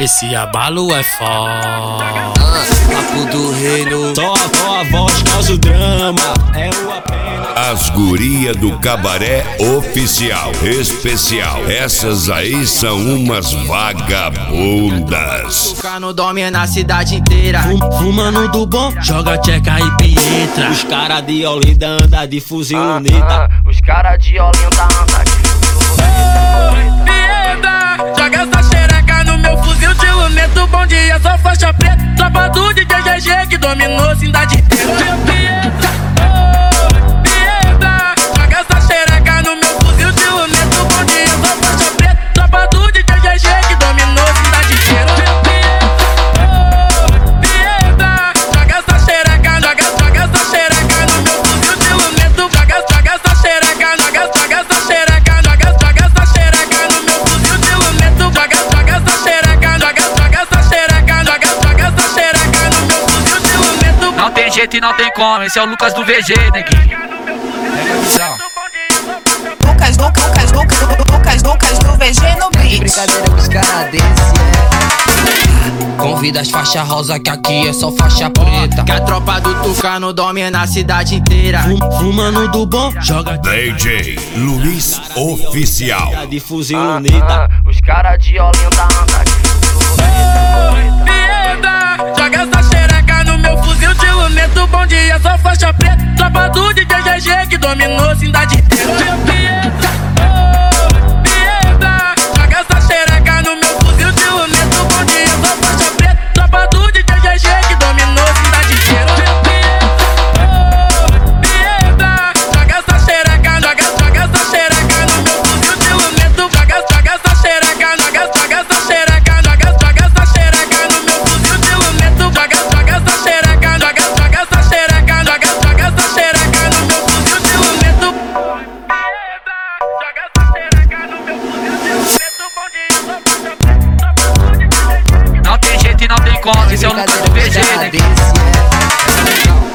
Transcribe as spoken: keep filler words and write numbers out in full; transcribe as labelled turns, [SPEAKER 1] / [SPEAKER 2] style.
[SPEAKER 1] Esse abalo é foda.
[SPEAKER 2] Ah, papo do reino.
[SPEAKER 3] Só, só a voz causa o drama. É o apenas.
[SPEAKER 4] As guria do cabaré oficial, especial. Essas aí são umas vagabundas.
[SPEAKER 2] Tucano domina a cidade inteira.
[SPEAKER 1] Fum, fumando do bom, joga tcheca e pietra.
[SPEAKER 3] Os cara de Olinda anda de fuzil
[SPEAKER 2] Ah,
[SPEAKER 3] lunita.
[SPEAKER 2] ah, os cara de Olinda anda de
[SPEAKER 5] Pieda, joga essa xereca no meu fuzil de luneta. Bom dia, só faixa preta. Tropa do D J G G que dominou a cidade inteira. Pieda, Pieda, joga essa xereca no meu fuzil de luneta. Bom dia, só faixa preta. Tropa do D J G G que dominou a cidade inteira. Pieda, joga essa xereca, joga, joga essa xereca no meu fuzil de luneta. Joga, joga essa xereca, joga, joga essa xereca, joga, joga essa xereca no meu fuzil de luneta. Joga, joga essa xereca, joga, joga essa xereca, joga, joga essa xereca no meu fuzil de luneta.
[SPEAKER 6] Não tem jeito e não tem como, esse é o Lucas do V G, neguinho.
[SPEAKER 7] Lucas, Lucas, Lucas, Lucas, Lucas, Lucas do V G no beat.
[SPEAKER 2] brincadeira com os canadenses, é.
[SPEAKER 8] Convida as faixas rosa que aqui é só faixa preta.
[SPEAKER 2] Que a tropa do Tucano domina a cidade inteira.
[SPEAKER 1] Fum, fumando do bom, joga
[SPEAKER 4] D J Luiz Oficial.
[SPEAKER 3] De fuzil lunita.
[SPEAKER 2] Ah, os cara de Olinda anda de
[SPEAKER 5] Pieda, joga essa xereca no meu fuzil de luneta. Bom dia, só faixa preta. Tropa do D J G G que dominou a cidade inteira. Pieda, Pieda, joga essa xereca no meu fuzil de luneta. Bom dia, só faixa preta. Tropa do D J G G que dominou a cidade inteira. Pieda, joga essa xereca, joga, joga essa xereca no meu fuzil de luneta. Joga, joga essa xereca, joga, joga essa xereca, joga, joga essa xereca no meu fuzil de luneta. Joga, joga essa xereca, joga, joga essa xereca, joga, joga essa xereca no meu fuzil de luneta. Joga essa xereca no meu fuzil de luneta. Bom dia, só faixa preta. Tropa do D J G G.
[SPEAKER 6] Não tem jeito e não tem como, esse é o Lucas do V G, neguinho.
[SPEAKER 2] canadenses, é.